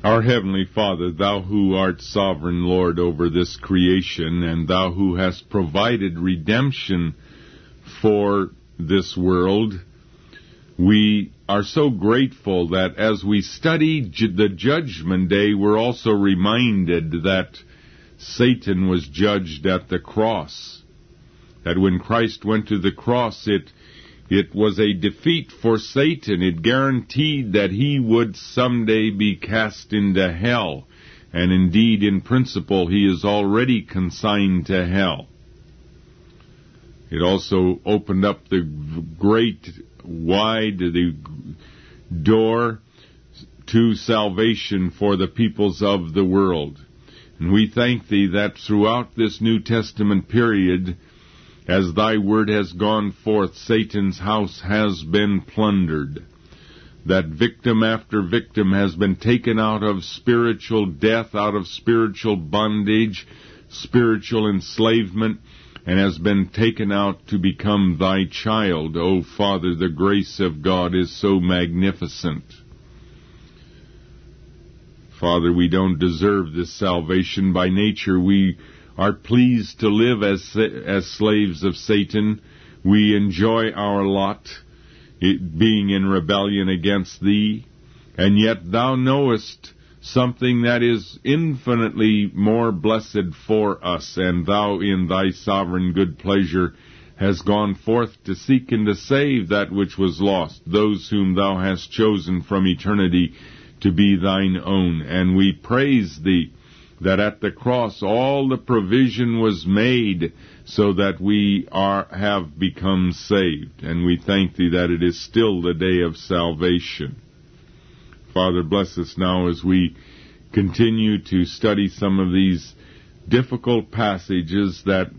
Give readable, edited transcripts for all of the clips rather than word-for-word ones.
Our Heavenly Father, Thou who art sovereign Lord over this creation, and Thou who hast provided redemption for this world, we are so grateful that as we study the Judgment Day, we're also reminded that Satan was judged at the cross. That when Christ went to the cross, it was a defeat for Satan. It guaranteed that he would someday be cast into hell. And indeed, in principle, he is already consigned to hell. It also opened up the the door to salvation for the peoples of the world. And we thank Thee that throughout this New Testament period, as Thy word has gone forth, Satan's house has been plundered. That victim after victim has been taken out of spiritual death, out of spiritual bondage, spiritual enslavement, and has been taken out to become Thy child. O Father, the grace of God is so magnificent. Father, we don't deserve this salvation by nature. We are pleased to live as slaves of Satan. We enjoy our lot, being in rebellion against Thee, and yet Thou knowest something that is infinitely more blessed for us, and Thou in Thy sovereign good pleasure has gone forth to seek and to save that which was lost, those whom Thou hast chosen from eternity to be Thine own. And we praise Thee that at the cross all the provision was made so that we have become saved. And we thank Thee that it is still the day of salvation. Father, bless us now as we continue to study some of these difficult passages that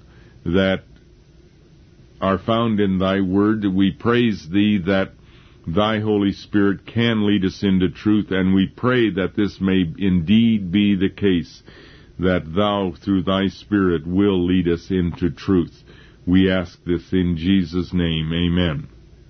are found in Thy Word. We praise Thee that Thy Holy Spirit can lead us into truth, and we pray that this may indeed be the case, that Thou, through Thy Spirit, will lead us into truth. We ask this in Jesus' name. Amen.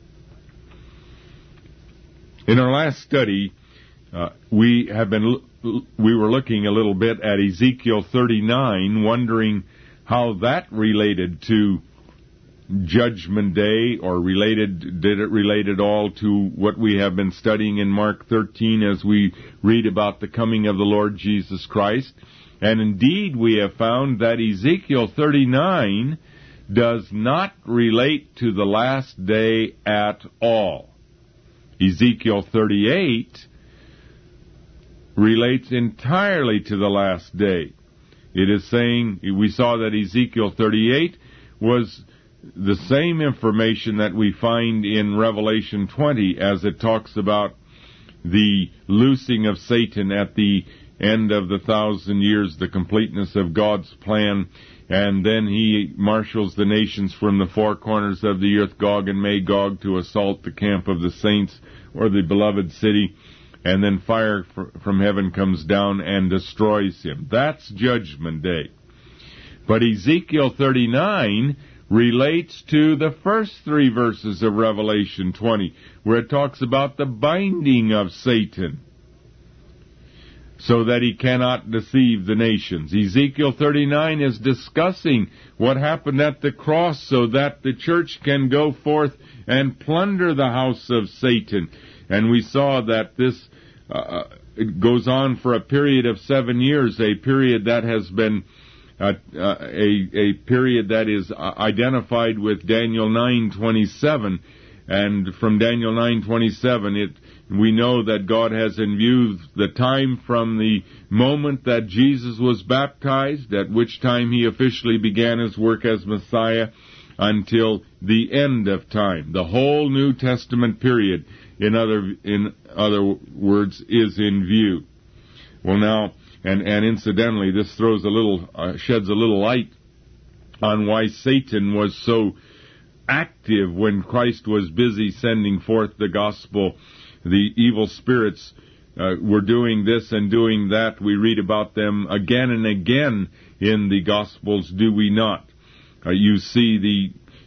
In our last study, we were looking a little bit at Ezekiel 39, wondering how that related to Judgment Day, or did it relate at all to what we have been studying in Mark 13 as we read about the coming of the Lord Jesus Christ. And indeed, we have found that Ezekiel 39 does not relate to the last day at all. Ezekiel 38 relates entirely to the last day. It is saying, we saw that Ezekiel 38 was the same information that we find in Revelation 20 as it talks about the loosing of Satan at the end of the 1,000 years, the completeness of God's plan, and then he marshals the nations from the four corners of the earth, Gog and Magog, to assault the camp of the saints, or the beloved city, and then fire from heaven comes down and destroys him. That's Judgment Day. But Ezekiel 39 relates to the first 3 verses of Revelation 20, where it talks about the binding of Satan, so that he cannot deceive the nations. Ezekiel 39 is discussing what happened at the cross so that the church can go forth and plunder the house of Satan. And we saw that this goes on for a period of 7 years, a period that has been a period that is identified with Daniel 9:27, and from Daniel 9:27, we know that God has enviewed the time from the moment that Jesus was baptized, at which time he officially began his work as Messiah, until the end of time. The whole New Testament period, in other words, is in view. Well, now, and incidentally, this sheds a little light on why Satan was so active when Christ was busy sending forth the gospel. The evil spirits were doing this and doing that. We read about them again and again in the Gospels, do we not? You see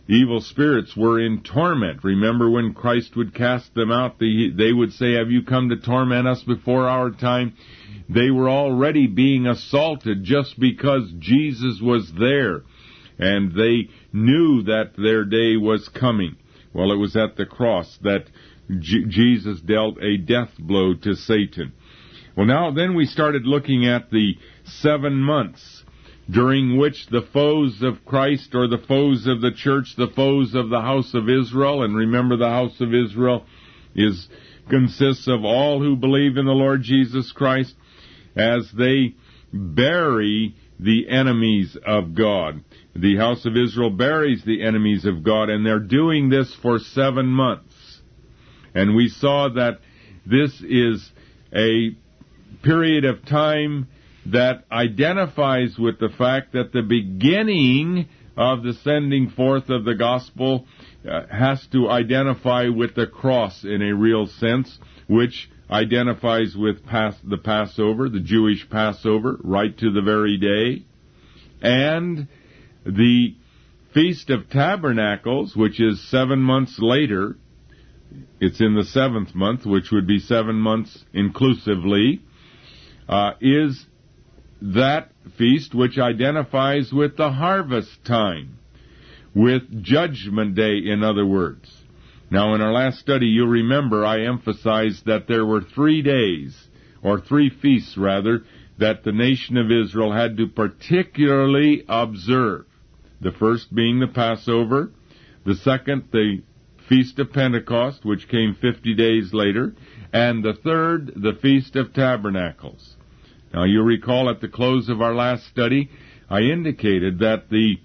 evil spirits were in torment. Remember when Christ would cast them out, they would say, "Have you come to torment us before our time?" They were already being assaulted just because Jesus was there, and they knew that their day was coming. Well, it was at the cross that Jesus dealt a death blow to Satan. Well, now then we started looking at the 7 months during which the foes of Christ, or the foes of the church, the foes of the house of Israel, and remember the house of Israel consists of all who believe in the Lord Jesus Christ, as they bury the enemies of God. The house of Israel buries the enemies of God, and they're doing this for 7 months. And we saw that this is a period of time that identifies with the fact that the beginning of the sending forth of the gospel has to identify with the cross in a real sense, which identifies with the Passover, the Jewish Passover, right to the very day, and the Feast of Tabernacles, which is 7 months later. It's in the 7th month, which would be 7 months inclusively, is that feast which identifies with the harvest time, with Judgment Day, in other words. Now, in our last study, you'll remember I emphasized that there were 3 days, or 3 feasts rather, that the nation of Israel had to particularly observe. The first being the Passover, the second, the Feast of Pentecost, which came 50 days later, and the third, the Feast of Tabernacles. Now, you'll recall at the close of our last study, I indicated that the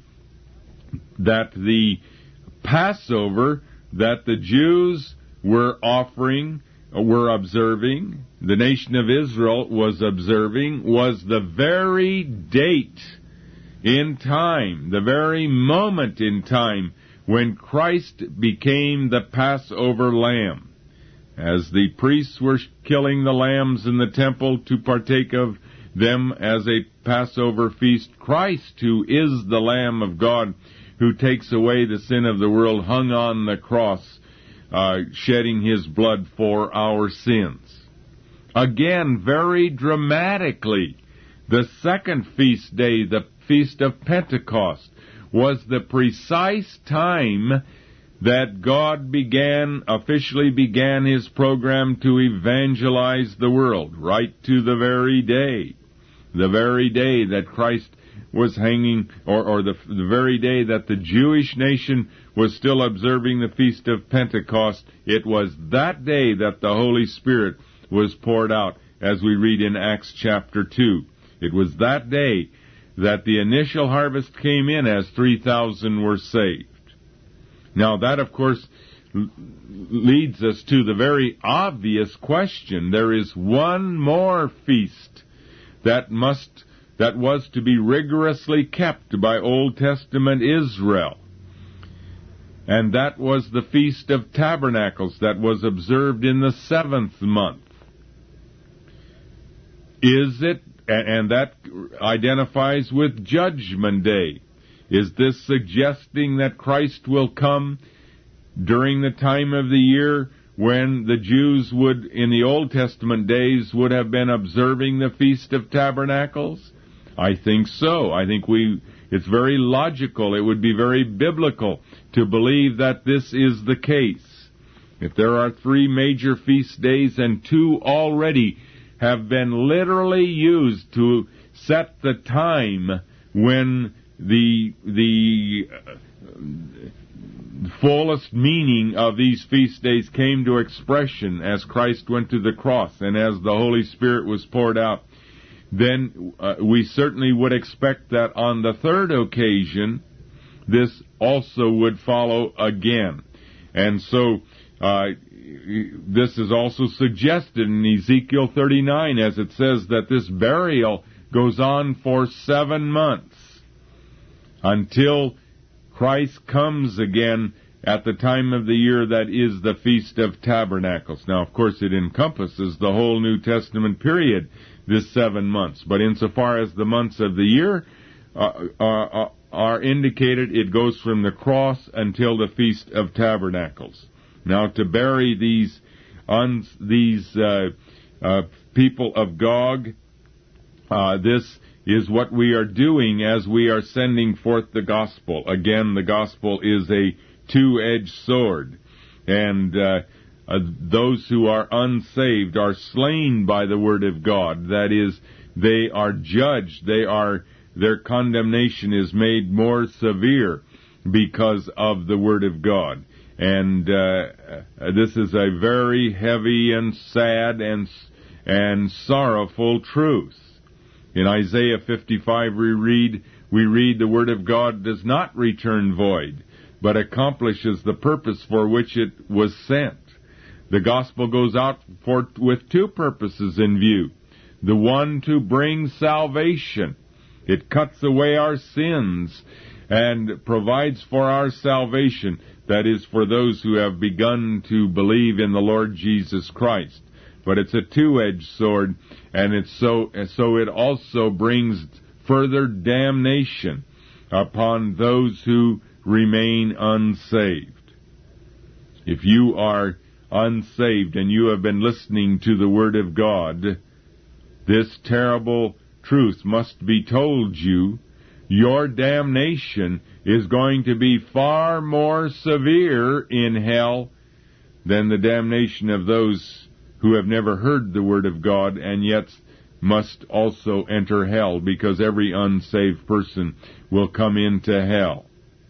Passover that the Jews were observing, the nation of Israel was observing, was the very date in time, the very moment in time when Christ became the Passover lamb. As the priests were killing the lambs in the temple to partake of them as a Passover feast, Christ, who is the Lamb of God, who takes away the sin of the world, hung on the cross, shedding his blood for our sins. Again, very dramatically, the second feast day, the Feast of Pentecost, was the precise time that God officially began his program to evangelize the world, right to the very day that Christ was hanging, or the very day that the Jewish nation was still observing the Feast of Pentecost. It was that day that the Holy Spirit was poured out, as we read in Acts chapter 2. It was that day that the initial harvest came in, as 3,000 were saved. Now that, of course, leads us to the very obvious question. There is one more feast that was to be rigorously kept by Old Testament Israel. And that was the Feast of Tabernacles that was observed in the 7th month. And that identifies with Judgment Day. Is this suggesting that Christ will come during the time of the year when the Jews would, in the Old Testament days, would have been observing the Feast of Tabernacles? I think so. I think it's very logical. It would be very biblical to believe that this is the case. If there are 3 major feast days and 2 already have been literally used to set the time when the fullest meaning of these feast days came to expression as Christ went to the cross and as the Holy Spirit was poured out, then we certainly would expect that on the 3rd occasion, this also would follow again. And so this is also suggested in Ezekiel 39, as it says that this burial goes on for 7 months until Christ comes again at the time of the year that is the Feast of Tabernacles. Now, of course, it encompasses the whole New Testament period, this 7 months. But insofar as the months of the year are indicated, it goes from the cross until the Feast of Tabernacles. Now, to bury these people of Gog, this is what we are doing as we are sending forth the gospel. Again, the gospel is a two-edged sword, and those who are unsaved are slain by the word of God. That is, they are judged. Their condemnation is made more severe because of the word of God. And this is a very heavy and sad and sorrowful truth. In Isaiah 55 we read the word of God does not return void, but accomplishes the purpose for which it was sent. The gospel goes out with two purposes in view. The one, to bring salvation. It cuts away our sins and provides for our salvation. That is, for those who have begun to believe in the Lord Jesus Christ. But it's a two-edged sword, and so it also brings further damnation upon those who remain unsaved. If you are unsaved and you have been listening to the Word of God, this terrible truth must be told you. Your damnation is going to be far more severe in hell than the damnation of those who have never heard the Word of God and yet must also enter hell, because every unsaved person will come into hell.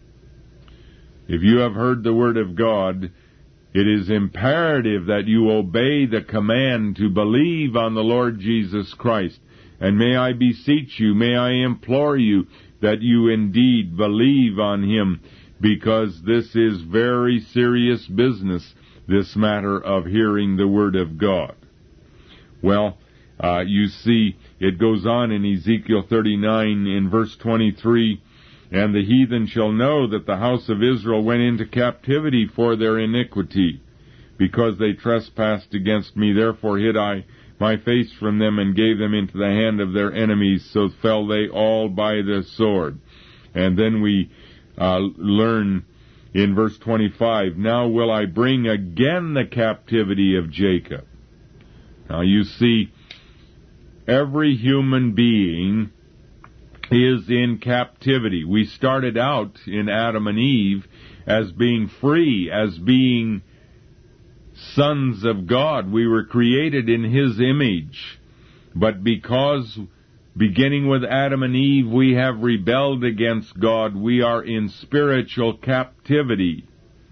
If you have heard the Word of God, it is imperative that you obey the command to believe on the Lord Jesus Christ. And may I beseech you, may I implore you, that you indeed believe on Him, because this is very serious business, this matter of hearing the Word of God. Well, you see, it goes on in Ezekiel 39 in verse 23, and the heathen shall know that the house of Israel went into captivity for their iniquity, because they trespassed against me. Therefore hid I my face from them, and gave them into the hand of their enemies, so fell they all by the sword. And then we learn in verse 25, now will I bring again the captivity of Jacob. Now you see, every human being is in captivity. We started out in Adam and Eve as being free, as being sons of God. We were created in His image. But because, beginning with Adam and Eve, we have rebelled against God, we are in spiritual captivity.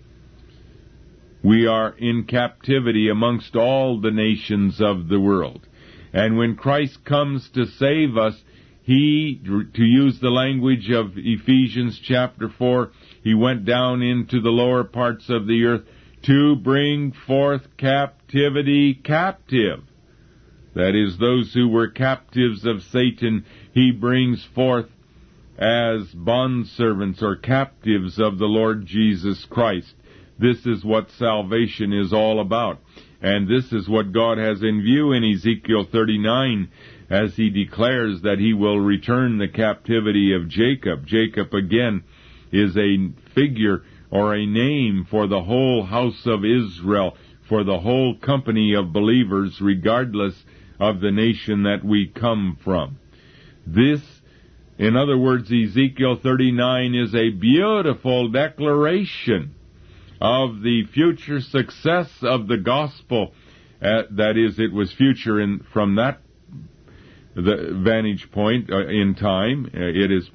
We are in captivity amongst all the nations of the world. And when Christ comes to save us, He, to use the language of Ephesians chapter 4, He went down into the lower parts of the earth to bring forth captivity captive. That is, those who were captives of Satan, He brings forth as bondservants or captives of the Lord Jesus Christ. This is what salvation is all about. And this is what God has in view in Ezekiel 39, as He declares that He will return the captivity of Jacob. Jacob, again, is a figure or a name for the whole house of Israel, for the whole company of believers, regardless of the nation that we come from. This, in other words, Ezekiel 39 is a beautiful declaration of the future success of the gospel. That is, it was future from that the vantage point in time. It is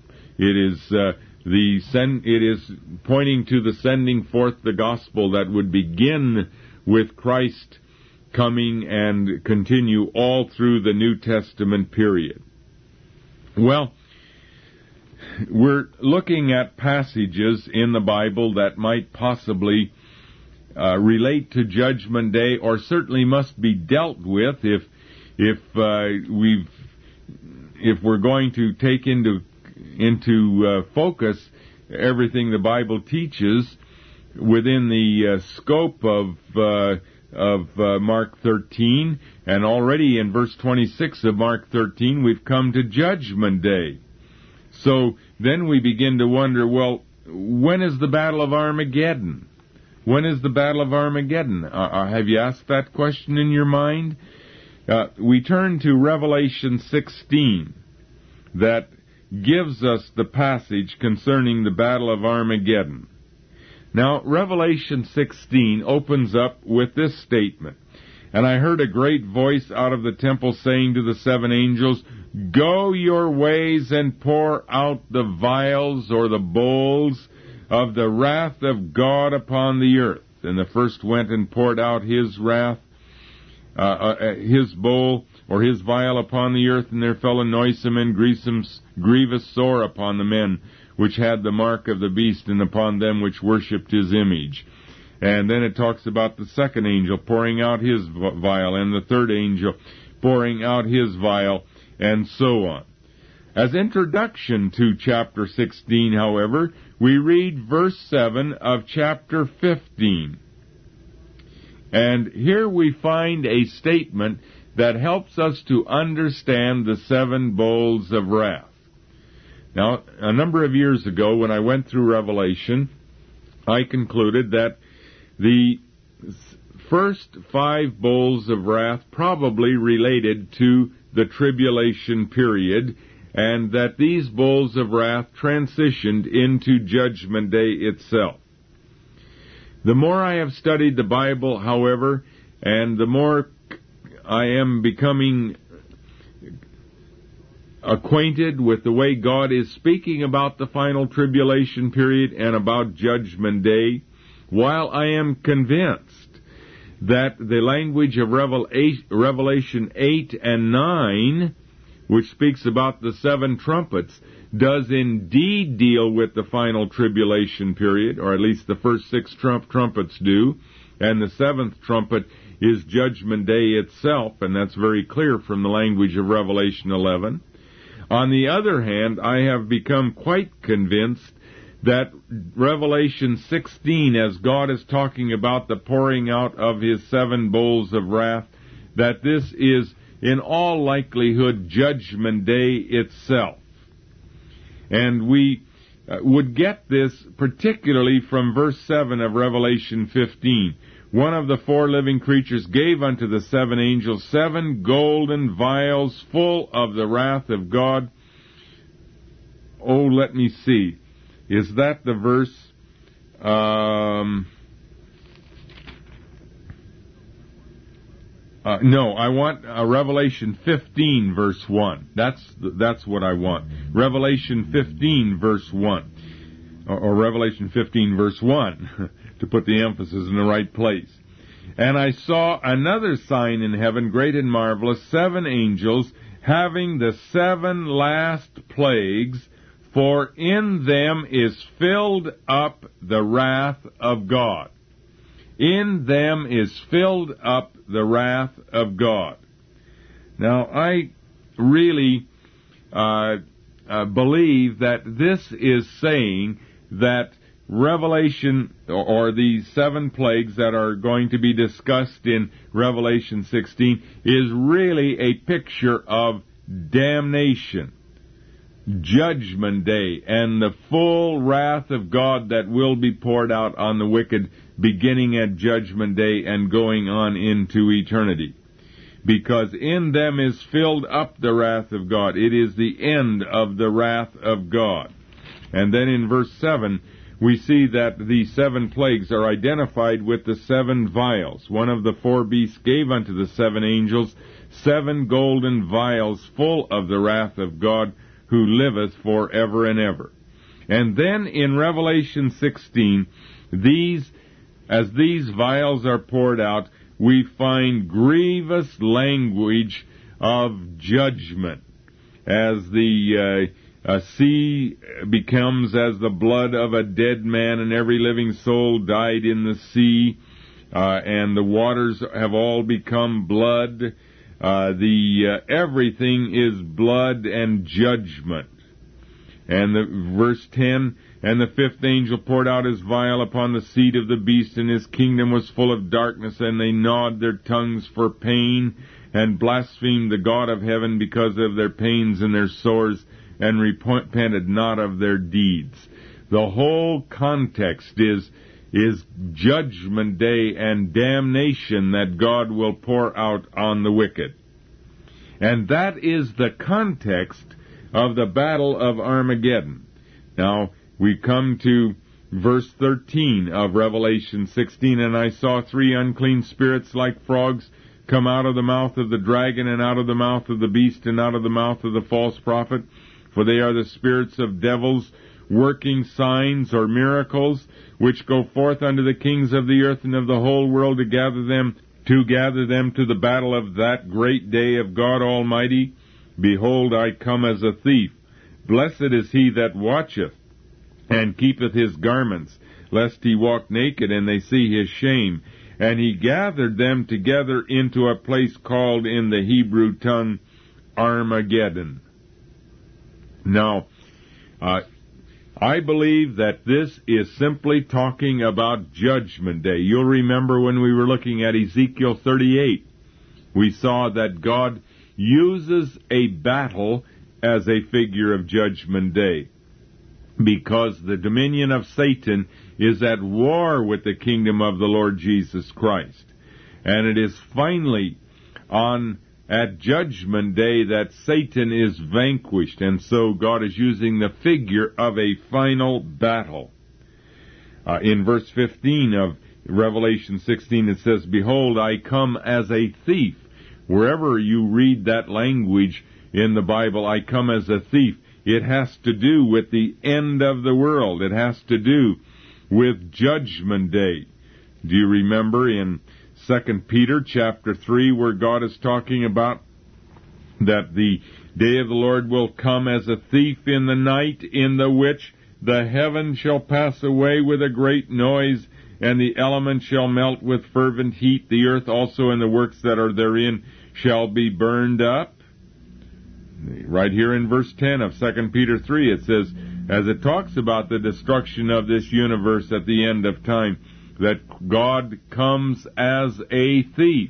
pointing to the sending forth the gospel that would begin with Christ coming and continue all through the New Testament period. Well, we're looking at passages in the Bible that might possibly relate to Judgment Day, or certainly must be dealt with if we're going to take into focus everything the Bible teaches within the scope of Mark 13, and already in verse 26 of Mark 13 we've come to Judgment Day. So then we begin to wonder, well, when is the Battle of Armageddon? When is the Battle of Armageddon? Have you asked that question in your mind? We turn to Revelation 16, that gives us the passage concerning the Battle of Armageddon. Now, Revelation 16 opens up with this statement, "And I heard a great voice out of the temple saying to the seven angels, Go your ways and pour out the vials," or the bowls, "of the wrath of God upon the earth." And the first went and poured out his wrath, his bowl, or his vial upon the earth, and there fell a noisome and grievous sore upon the men which had the mark of the beast, and upon them which worshipped his image. And then it talks about the second angel pouring out his vial, and the third angel pouring out his vial, and so on. As introduction to chapter 16, however, we read verse 7 of chapter 15. And here we find a statement that helps us to understand the seven bowls of wrath. Now, a number of years ago, when I went through Revelation, I concluded that the first 5 bowls of wrath probably related to the tribulation period, and that these bowls of wrath transitioned into Judgment Day itself. The more I have studied the Bible, however, and the more I am becoming acquainted with the way God is speaking about the final tribulation period and about Judgment Day, while I am convinced that the language of Revelation 8 and 9, which speaks about the 7 trumpets, does indeed deal with the final tribulation period, or at least the first 6 trumpets do, and the 7th trumpet is Judgment Day itself, and that's very clear from the language of Revelation 11. On the other hand, I have become quite convinced that Revelation 16, as God is talking about the pouring out of his 7 bowls of wrath, that this is in all likelihood Judgment Day itself. And we would get this particularly from verse 7 of Revelation 15. "One of the 4 living creatures gave unto the 7 angels 7 golden vials full of the wrath of God." Oh, let me see. Is that the verse? No, I want Revelation 15, verse 1. That's what I want. Revelation 15, verse 1. Or Revelation 15, verse 1, to put the emphasis in the right place. "And I saw another sign in heaven, great and marvelous, 7 angels, having the 7 last plagues, for in them is filled up the wrath of God." In them is filled up the wrath of God. Now, I really believe that this is saying that Revelation, or the 7 plagues that are going to be discussed in Revelation 16, is really a picture of damnation, Judgment Day, and the full wrath of God that will be poured out on the wicked beginning at Judgment Day and going on into eternity. Because in them is filled up the wrath of God. It is the end of the wrath of God. And then in verse 7, we see that the 7 plagues are identified with the 7 vials. One of the 4 beasts gave unto the 7 angels 7 golden vials full of the wrath of God, who liveth for ever and ever. And then in Revelation 16, as these vials are poured out, we find grievous language of judgment, as the sea becomes as the blood of a dead man, and every living soul died in the sea, and the waters have all become blood. Everything is blood and judgment. And verse 10, "And the 5th angel poured out his vial upon the seat of the beast, and his kingdom was full of darkness, and they gnawed their tongues for pain, and blasphemed the God of heaven because of their pains and their sores and repented not of their deeds. The whole context is judgment day and damnation that God will pour out on the wicked. And that is the context of the battle of Armageddon. Now, we come to verse 13 of Revelation 16, and I saw 3 unclean spirits like frogs come out of the mouth of the dragon, and out of the mouth of the beast, and out of the mouth of the false prophet, for they are the spirits of devils, working signs or miracles, which go forth unto the kings of the earth and of the whole world to gather them to the battle of that great day of God Almighty. Behold, I come as a thief. Blessed is he that watcheth, and keepeth his garments, lest he walk naked, and they see his shame. And he gathered them together into a place called in the Hebrew tongue Armageddon. Now, I believe that this is simply talking about Judgment Day. You'll remember when we were looking at Ezekiel 38, we saw that God uses a battle as a figure of Judgment Day, because the dominion of Satan is at war with the kingdom of the Lord Jesus Christ. And it is finally at Judgment Day that Satan is vanquished, and so God is using the figure of a final battle. In verse 15 of Revelation 16 it says, Behold, I come as a thief. Wherever you read that language in the Bible, I come as a thief, it has to do with the end of the world. It has to do with Judgment Day. Do you remember in 2 Peter chapter 3 where God is talking about that the day of the Lord will come as a thief in the night, in the which the heavens shall pass away with a great noise, and the elements shall melt with fervent heat. The earth also and the works that are therein shall be burned up. Right here in verse 10 of 2 Peter 3, it says, as it talks about the destruction of this universe at the end of time, that God comes as a thief.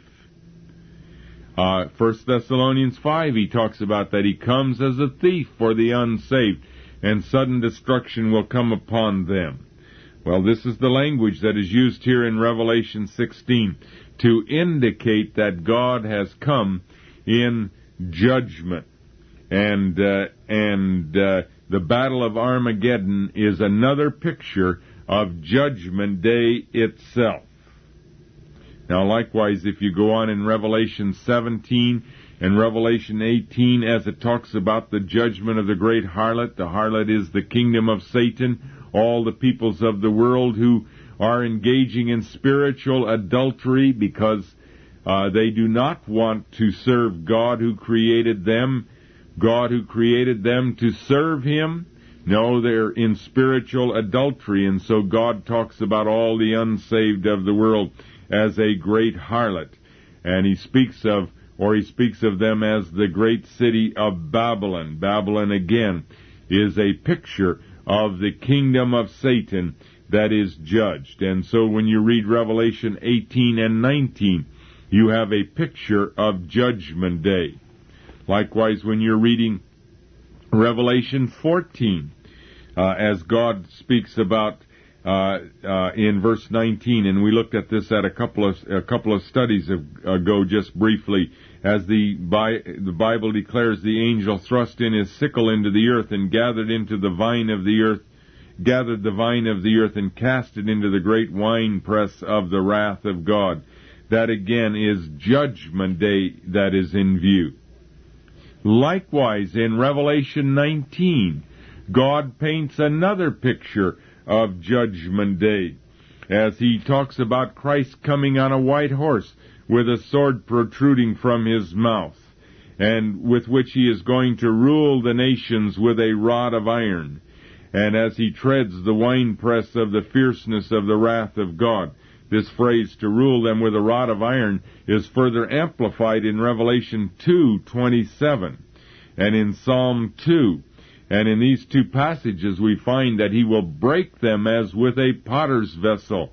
1 Thessalonians 5, he talks about that he comes as a thief for the unsaved, and sudden destruction will come upon them. Well, this is the language that is used here in Revelation 16 to indicate that God has come in judgment. And the Battle of Armageddon is another picture of Judgment Day itself. Now, likewise, if you go on in Revelation 17 and Revelation 18, as it talks about the judgment of the great harlot, the harlot is the kingdom of Satan, all the peoples of the world who are engaging in spiritual adultery because they do not want to serve God who created them, to serve Him. No, they're in spiritual adultery, and so God talks about all the unsaved of the world as a great harlot. And He speaks of them as the great city of Babylon. Babylon, again, is a picture of the kingdom of Satan that is judged. And so when you read Revelation 18 and 19, you have a picture of Judgment Day. Likewise, when you're reading Revelation 14, as God speaks about in verse 19, and we looked at this at a couple of studies ago, just briefly, as the Bible declares, the angel thrust in his sickle into the earth and gathered the vine of the earth and cast it into the great winepress of the wrath of God. That again is Judgment Day that is in view. Likewise, in Revelation 19, God paints another picture of Judgment Day, as He talks about Christ coming on a white horse with a sword protruding from His mouth, and with which He is going to rule the nations with a rod of iron, and as He treads the winepress of the fierceness of the wrath of God. This phrase, to rule them with a rod of iron, is further amplified in Revelation 2:27 and in Psalm 2. And in these two passages we find that He will break them as with a potter's vessel.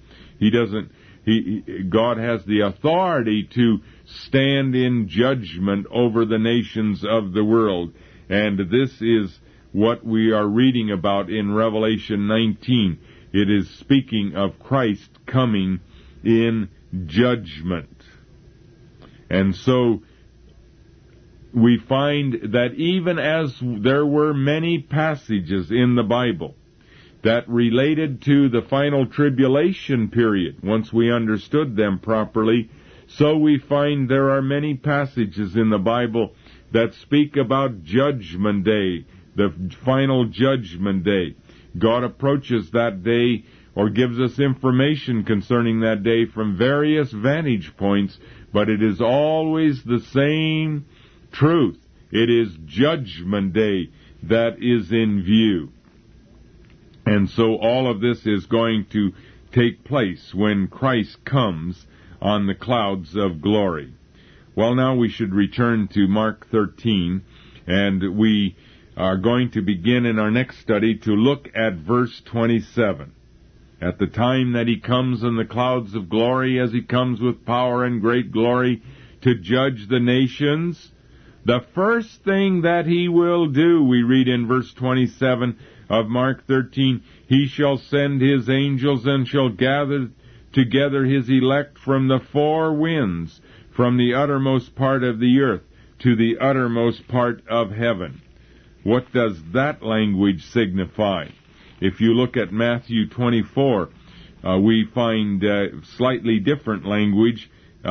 God has the authority to stand in judgment over the nations of the world. And this is what we are reading about in Revelation 19. It is speaking of Christ coming in judgment. And so we find that even as there were many passages in the Bible that related to the final tribulation period, once we understood them properly, so we find there are many passages in the Bible that speak about Judgment Day, the final Judgment Day. God approaches that day or gives us information concerning that day from various vantage points, but it is always the same truth. It is Judgment Day that is in view. And so all of this is going to take place when Christ comes on the clouds of glory. Well, now we should return to Mark 13, and we are going to begin in our next study to look at verse 27. At the time that he comes in the clouds of glory, as he comes with power and great glory to judge the nations, the first thing that he will do, we read in verse 27 of Mark 13, he shall send his angels and shall gather together his elect from the four winds, from the uttermost part of the earth to the uttermost part of heaven. What does that language signify? If you look at Matthew 24, we find slightly different language.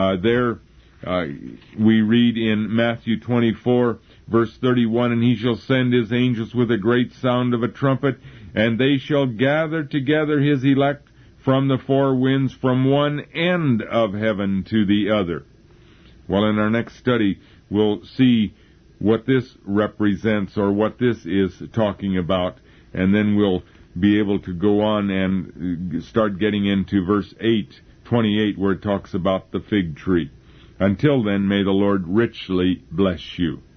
We read in Matthew 24, verse 31, and he shall send his angels with a great sound of a trumpet, and they shall gather together his elect from the four winds, from one end of heaven to the other. Well, in our next study, we'll see what this represents, or what this is talking about, and then we'll be able to go on and start getting into verse 28, where it talks about the fig tree. Until then, may the Lord richly bless you.